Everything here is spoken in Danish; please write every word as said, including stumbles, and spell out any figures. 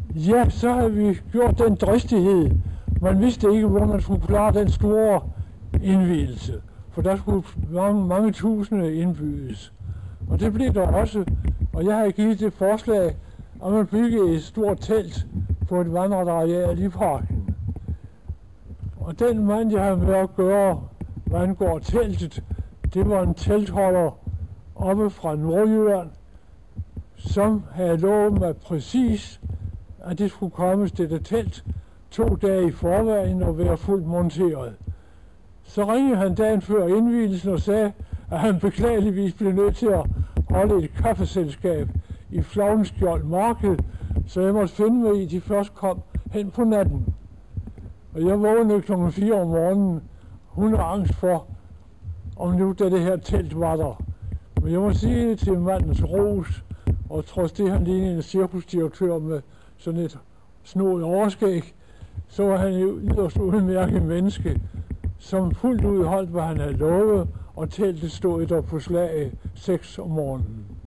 Ja, så havde vi gjort den dristighed. Man vidste ikke, hvor man skulle klare den store indvielse, for der skulle mange, mange tusinde indbydes. Og det blev der også, og jeg havde givet det forslag, at man byggede et stort telt på et vandret areal i parken. Og den mand, jeg havde med at gøre, hvad angår teltet, det var en teltholder oppe fra Nordjylland, som havde lovet mig præcis, at det skulle komme til det telt to dage i forvejen og være fuldt monteret. Så ringede han dagen før indvielsen og sagde, at han beklageligvis blev nødt til at holde et kaffeselskab i Flavnskjold Marked, så jeg måtte finde mig i, at de først kom hen på natten. Og jeg vågnede klokken fire om morgenen, hun har angst for, om nu da det her telt var der. Men jeg må sige det til mandens ros, og trods det han lignede en cirkusdirektør med sådan et snoet overskæg, så var han jo yderst udmærket menneske, som fuldt ud holdt, hvad han havde lovet, og teltet stod der på slag seks om morgenen.